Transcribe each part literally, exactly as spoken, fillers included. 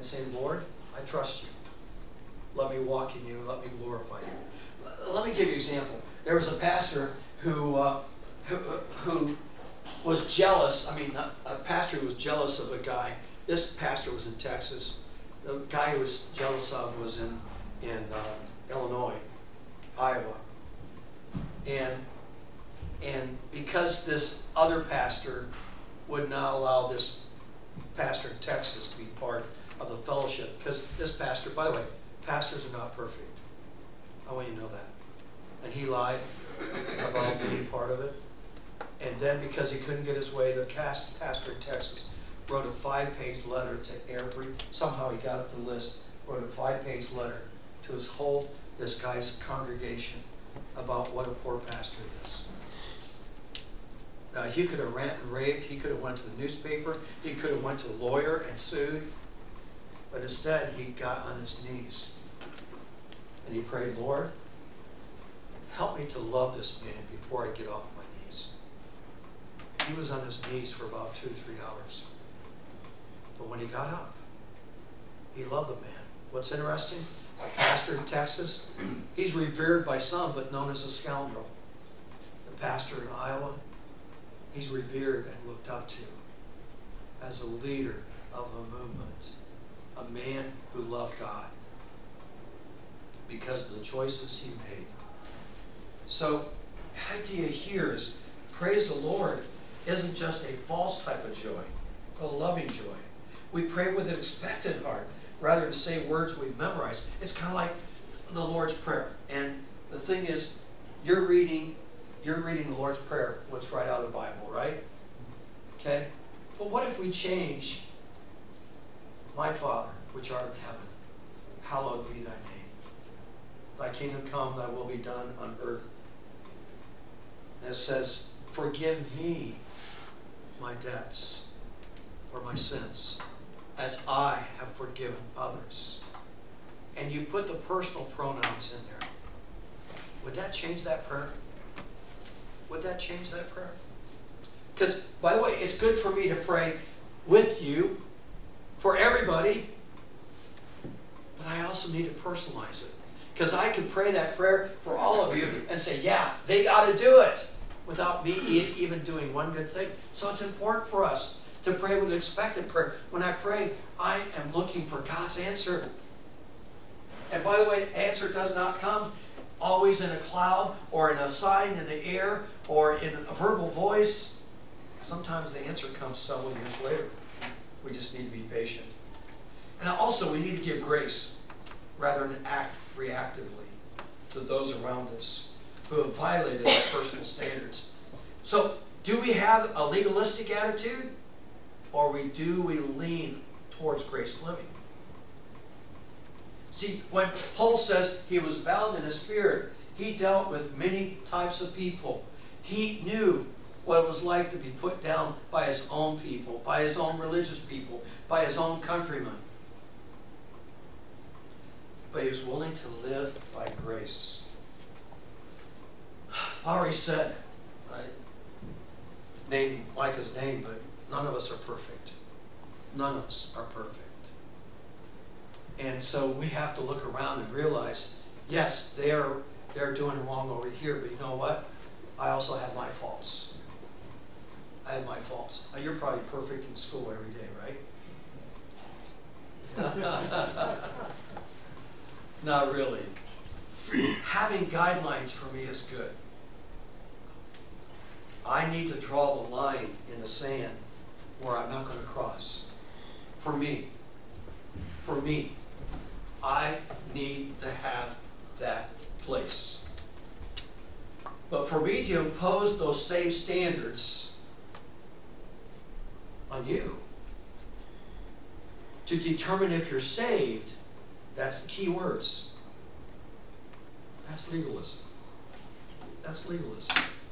saying, Lord, I trust you. Let me walk in you. Let me glorify you. Let me give you an example. There was a pastor who, uh, who, who was jealous. I mean, a, a pastor who was jealous of a guy. This pastor was in Texas. The guy he was jealous of was in, in uh, Illinois, Iowa. And, and because this other pastor would not allow this pastor in Texas to be part of the fellowship, because this pastor, by the way, pastors are not perfect. I want you to know that. And he lied about being part of it. And then because he couldn't get his way, the cast pastor in Texas wrote a five-page letter to every, somehow he got up the list, wrote a five-page letter to his whole, this guy's congregation about what a poor pastor is. Now, he could have ranted and raved, he could have went to the newspaper, he could have went to a lawyer and sued, but instead he got on his knees and he prayed, Lord, help me to love this man before I get off my knees. He was on his knees for about two, three hours. But when he got up, he loved the man. What's interesting, a pastor in Texas, he's revered by some, but known as a scoundrel. The pastor in Iowa, he's revered and looked up to as a leader of a movement, a man who loved God because of the choices he made. So the idea here is praise the Lord isn't just a false type of joy, but a loving joy. We pray with an expectant heart rather than say words we've memorized. It's kind of like the Lord's Prayer. And the thing is, you're reading, you're reading the Lord's Prayer, what's right out of the Bible, right? Okay? But what if we change, my Father, which art in heaven, hallowed be thy name. Thy kingdom come, thy will be done on earth. And it says, forgive me my debts or my sins, as I have forgiven others. And you put the personal pronouns in there. Would that change that prayer? Would that change that prayer? Because, by the way, it's good for me to pray with you, for everybody, but I also need to personalize it. Because I can pray that prayer for all of you and say, yeah, they got to do it, without me even doing one good thing. So it's important for us to pray with expectant prayer. When I pray, I am looking for God's answer. And by the way, the answer does not come always in a cloud or in a sign in the air or in a verbal voice. Sometimes the answer comes several years later. We just need to be patient. And also, we need to give grace rather than act reactively to those around us who have violated our personal standards. So, do we have a legalistic attitude, or we do we lean towards grace living? See, when Paul says he was bound in his spirit, he dealt with many types of people. He knew what it was like to be put down by his own people, by his own religious people, by his own countrymen. But he was willing to live by grace. I already said, I named Micah's name, but none of us are perfect. None of us are perfect. And so we have to look around and realize, yes, they're they're doing wrong over here, but you know what? I also have my faults. I have my faults. Now, you're probably perfect in school every day, right? Not really. Having guidelines for me is good. I need to draw the line in the sand where I'm not going to cross. For me. For me. I need to have that place. But for me to impose those same standards on you, to determine if you're saved, that's the key words. That's legalism. That's legalism.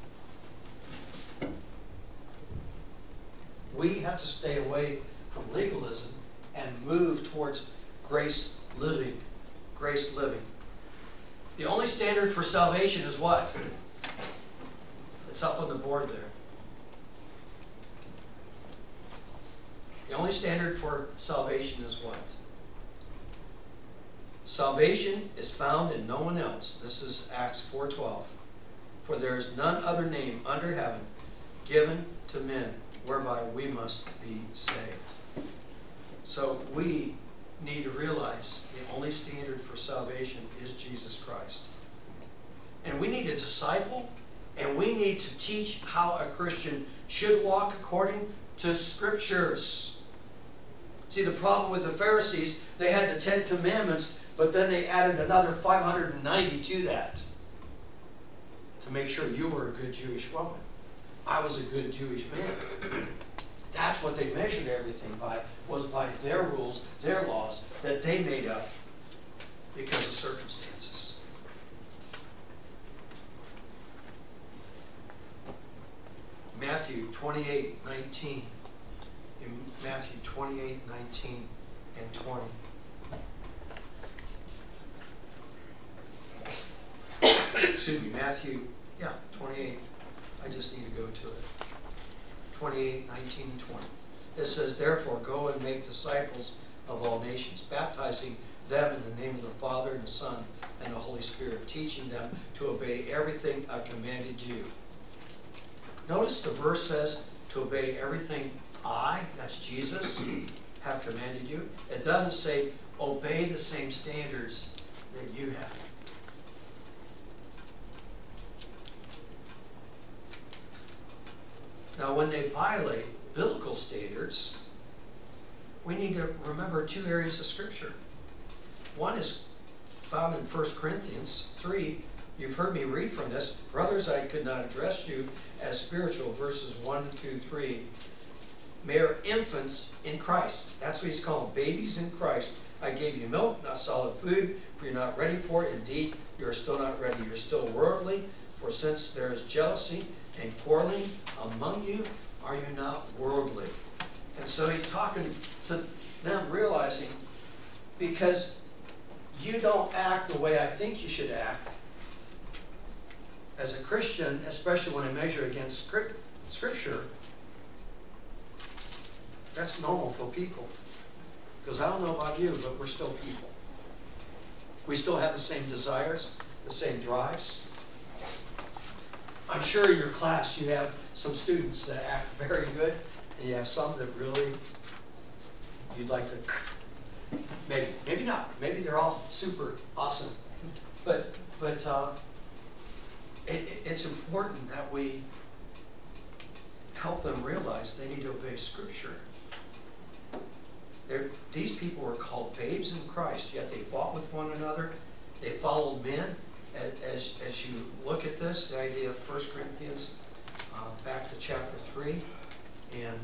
We have to stay away from legalism and move towards grace living. Grace living. The only standard for salvation is what? It's up on the board there. The only standard for salvation is what? Salvation is found in no one else. This is Acts four twelve. For there is none other name under heaven given to men whereby we must be saved. So we need to realize the only standard for salvation is Jesus Christ. And we need a disciple, and we need to teach how a Christian should walk according to Scriptures. See, the problem with the Pharisees, they had the Ten Commandments, but then they added another five hundred ninety to that to make sure you were a good Jewish woman. I was a good Jewish man. That's what they measured everything by, was by their rules, their laws that they made up because of circumstances. Matthew twenty-eight nineteen. In Matthew twenty-eight nineteen and twenty. Excuse me, Matthew, yeah, twenty-eight. I just need to go to it. twenty-eight nineteen and twenty. It says, therefore, go and make disciples of all nations, baptizing them in the name of the Father and the Son and the Holy Spirit, teaching them to obey everything I've commanded you. Notice the verse says to obey everything I, that's Jesus, have commanded you. It doesn't say obey the same standards that you have. Now, when they violate biblical standards, we need to remember two areas of Scripture. One is found in First Corinthians three. You've heard me read from this. Brothers, I could not address you as spiritual, verses one, two, three. Mere infants in Christ. That's what he's calling babies in Christ. I gave you milk, not solid food, for you're not ready for it. Indeed, you are still not ready. You're still worldly. For since there is jealousy and quarreling among you, are you not worldly? And so he's talking to them, realizing, because you don't act the way I think you should act as a Christian, especially when I measure against Scripture, that's normal for people. Because I don't know about you, but we're still people. We still have the same desires, the same drives. I'm sure in your class you have some students that act very good, and you have some that really you'd like to, maybe, maybe not. Maybe they're all super awesome. But, but uh, it, it's important that we help them realize they need to obey Scripture. They're, these people were called babes in Christ, yet they fought with one another. They followed men. As, as you look at this, the idea of First Corinthians, uh, back to chapter three, and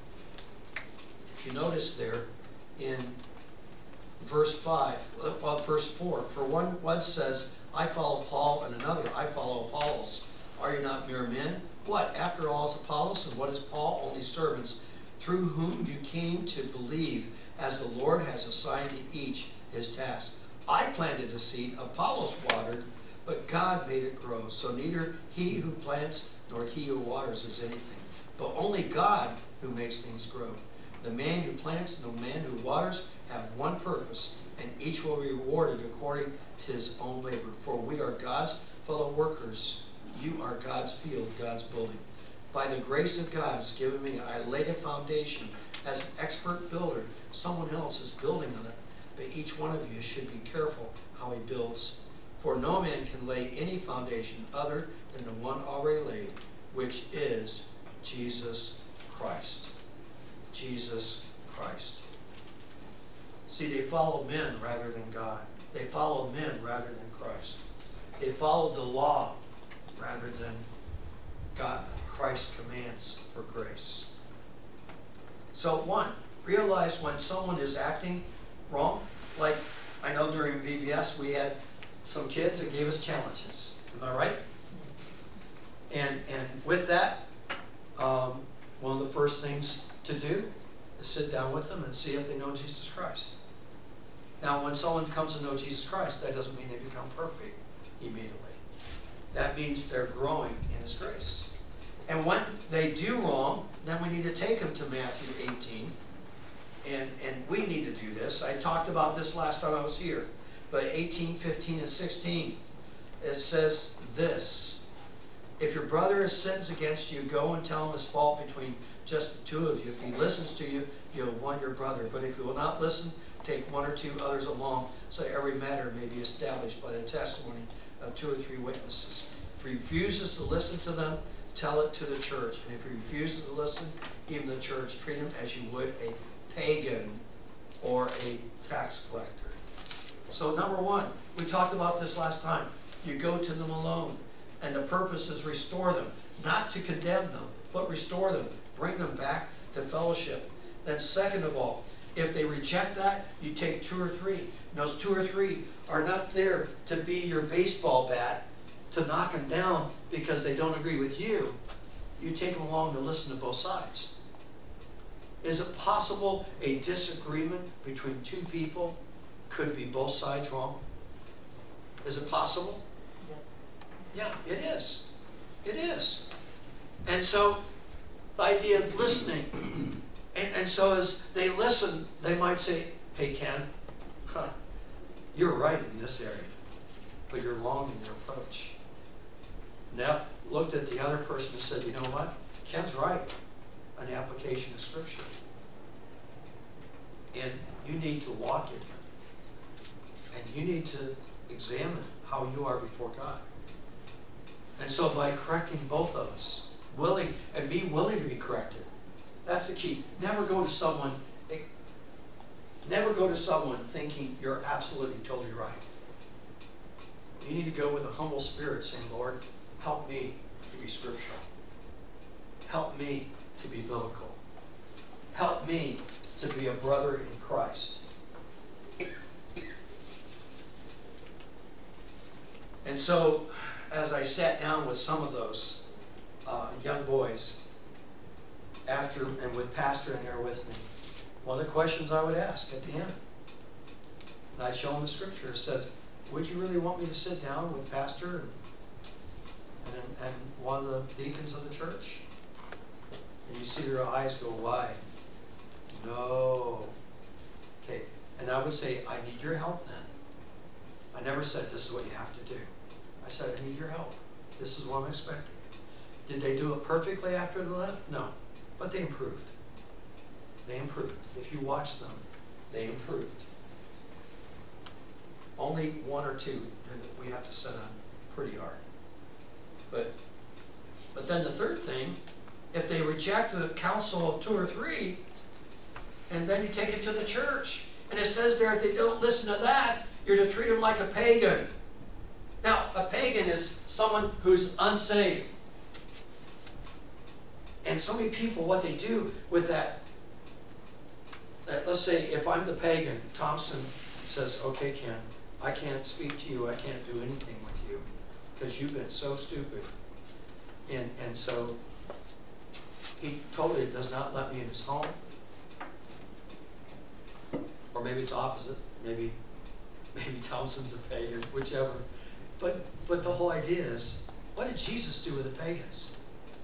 if you notice there in verse five, well, verse four, for one, one says, I follow Paul, and another, I follow Apollos. Are you not mere men? What? After all is Apollos, and what is Paul? Only servants, through whom you came to believe, as the Lord has assigned to each his task. I planted a seed, Apollos watered, but God made it grow. So neither he who plants nor he who waters is anything, but only God who makes things grow. The man who plants and the man who waters have one purpose, and each will be rewarded according to his own labor. For we are God's fellow workers. You are God's field, God's building. By the grace of God has given me, I laid a foundation as an expert builder. Someone else is building on it, but each one of you should be careful how he builds. For no man can lay any foundation other than the one already laid, which is Jesus Christ. Jesus Christ. See, they followed men rather than God. They followed men rather than Christ. They followed the law rather than God, Christ's commands for grace. So one, realize when someone is acting wrong. Like I know during V B S we had some kids that gave us challenges. Am I right? And and with that, um, one of the first things to do is sit down with them and see if they know Jesus Christ. Now, when someone comes to know Jesus Christ, that doesn't mean they become perfect immediately. That means they're growing in His grace. And when they do wrong, then we need to take them to Matthew eighteen. And, and we need to do this. I talked about this last time I was here. but eighteen, fifteen, and sixteen, it says this: if your brother sins against you, go and tell him his fault between just the two of you. If he listens to you, you have won your brother. But if he will not listen, take one or two others along, so every matter may be established by the testimony of two or three witnesses. If he refuses to listen to them, tell it to the church. And if he refuses to listen, even the church, treat him as you would a pagan or a tax collector. So number one, we talked about this last time. You go to them alone, and the purpose is restore them, not to condemn them, but restore them, bring them back to fellowship. Then second of all, if they reject that, you take two or three. And those two or three are not there to be your baseball bat to knock them down because they don't agree with you. You take them along to listen to both sides. Is it possible a disagreement between two people could be both sides wrong? Is it possible? Yeah, it is. It is. And so, the idea of listening. And, and so as they listen, they might say, hey Ken, huh, you're right in this area, but you're wrong in your approach. Now, looked at the other person and said, you know what? Ken's right on the application of Scripture. And you need to walk in him. And you need to examine how you are before God. And so by correcting both of us, willing, and be willing to be corrected, that's the key. Never go to someone, never go to someone thinking you're absolutely totally right. You need to go with a humble spirit saying, Lord, help me to be scriptural. Help me to be biblical. Help me to be a brother in Christ. And so, as I sat down with some of those uh, young boys, after and with Pastor in there with me, one of the questions I would ask at the end, and I'd show them the scripture, it said, would you really want me to sit down with Pastor and, and, and one of the deacons of the church? And you see their eyes go wide. No. Okay, and I would say, I need your help then. I never said this is what you have to do. I said, I need your help. This is what I'm expecting. Did they do it perfectly after they left? No. But they improved. They improved. If you watch them, they improved. Only one or two we have to set on pretty hard. But, but then the third thing, if they reject the counsel of two or three, and then you take it to the church, and it says there, if they don't listen to that, you're to treat them like a pagan. Now, a pagan is someone who's unsaved. And so many people, what they do with that, that, let's say if I'm the pagan, Thompson says, okay, Ken, I can't speak to you, I can't do anything with you, because you've been so stupid. And, and so, he totally does not let me in his home. Or maybe it's opposite, maybe, maybe Thompson's a pagan, whichever. But, but the whole idea is, what did Jesus do with the pagans?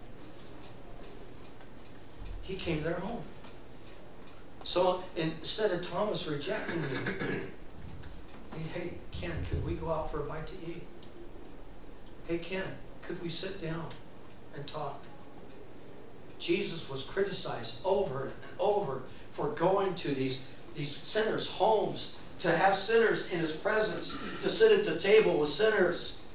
He came to their home. So instead of Thomas rejecting me, hey, Ken, could we go out for a bite to eat? Hey, Ken, could we sit down and talk? Jesus was criticized over and over for going to these, these sinners' homes, to have sinners in his presence, to sit at the table with sinners.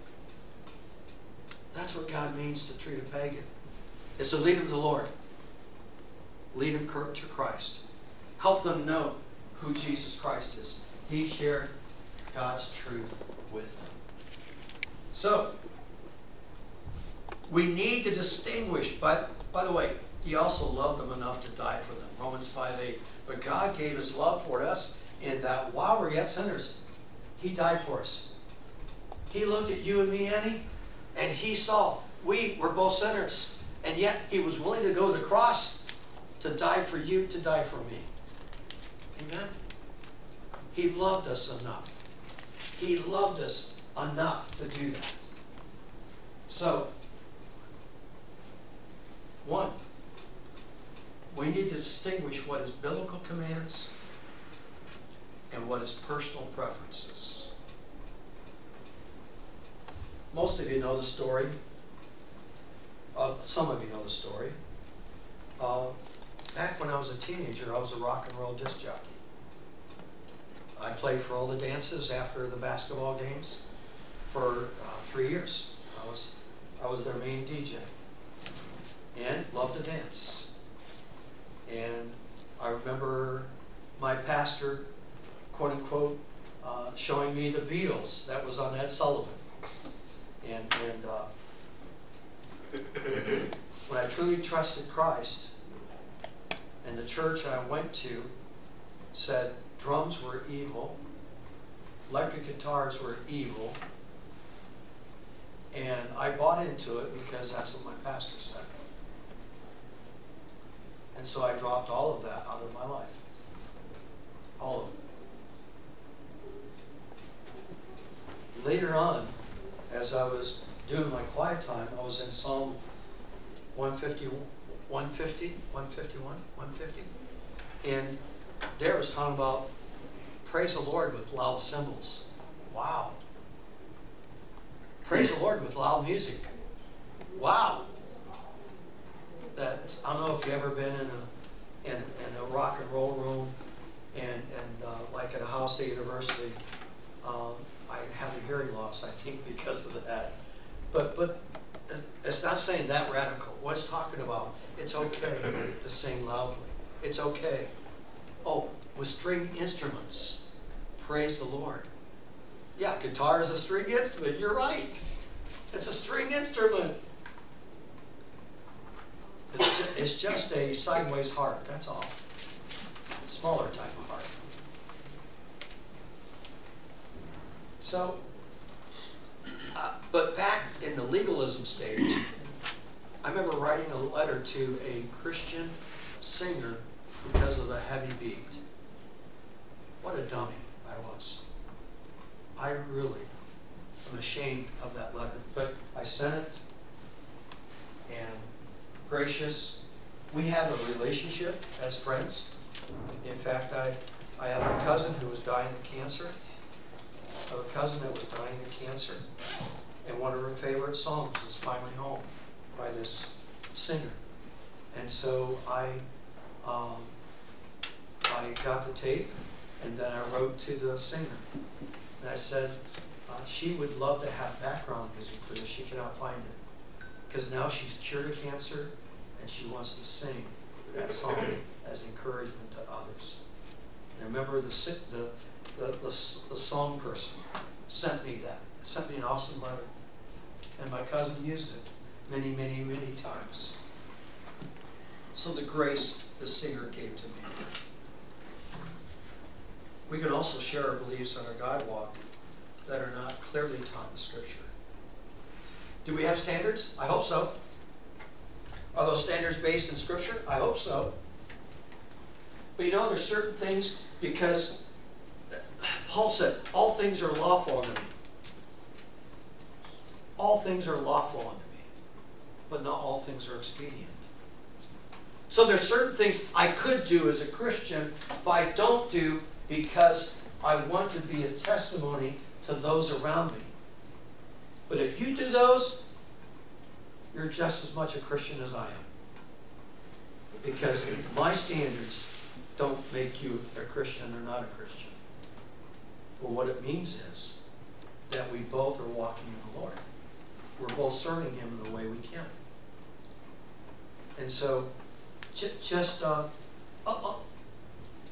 That's what God means to treat a pagan. It's to lead them to the Lord. Lead them to Christ. Help them know who Jesus Christ is. He shared God's truth with them. So, we need to distinguish, but by the way, he also loved them enough to die for them. Romans five eight. But God gave his love toward us in that while we're yet sinners, he died for us. He looked at you and me, Annie, and he saw we were both sinners. And yet he was willing to go to the cross to die for you, to die for me. Amen? He loved us enough. He loved us enough to do that. So, one, we need to distinguish what is biblical commands and and what his personal preferences. Most of you know the story. Uh, some of you know the story. Uh, back when I was a teenager, I was a rock and roll disc jockey. I played for all the dances after the basketball games for uh, three years. I was, I was their main D J and loved to dance. And I remember my pastor, quote unquote, uh, showing me the Beatles. That was on Ed Sullivan. And, and uh, when I truly trusted Christ, and the church I went to said drums were evil, electric guitars were evil, and I bought into it because that's what my pastor said. And so I dropped all of that out of my life. All of it. Later on, as I was doing my quiet time, I was in Psalm one fifty, one fifty, one fifty-one, one fifty, and there was talking about praise the Lord with loud cymbals. Wow. Praise the Lord with loud music. Wow. That, I don't know if you've ever been in a in, in a rock and roll room, and and uh, like at Ohio State University. Um, I had a hearing loss, I think, because of that. But but it's not saying that radical. What it's talking about, it's okay to sing loudly. It's okay. Oh, with string instruments, praise the Lord. Yeah, guitar is a string instrument. You're right. It's a string instrument. It's just, it's just a sideways harp, that's all. A smaller type of harp. So, uh, but back in the legalism stage, I remember writing a letter to a Christian singer because of the heavy beat. What a dummy I was. I really am ashamed of that letter, but I sent it, and gracious, we have a relationship as friends. In fact, I, I have a cousin who was dying of cancer. I have a cousin that was dying of cancer, and one of her favorite songs is Finally Home by this singer. And so I, um, I got the tape, and then I wrote to the singer. And I said, uh, she would love to have background music for this. She cannot find it. Because now she's cured of cancer, and she wants to sing that song as encouragement to others. And I remember the, the, the, the, the song person sent me that, sent me an awesome letter. And my cousin used it many, many, many times. So the grace the singer gave to me. We can also share our beliefs on our God walk that are not clearly taught in Scripture. Do we have standards? I hope so. Are those standards based in Scripture? I hope so. But you know, there's certain things, because Paul said, all things are lawful unto me. All things are lawful unto me, but not all things are expedient. So there's certain things I could do as a Christian, but I don't do because I want to be a testimony to those around me. But if you do those, you're just as much a Christian as I am. Because my standards don't make you a Christian or not a Christian. Well, what it means is that we both are walking in the Lord. We're both serving Him in the way we can. And so, j- just, uh, uh, uh,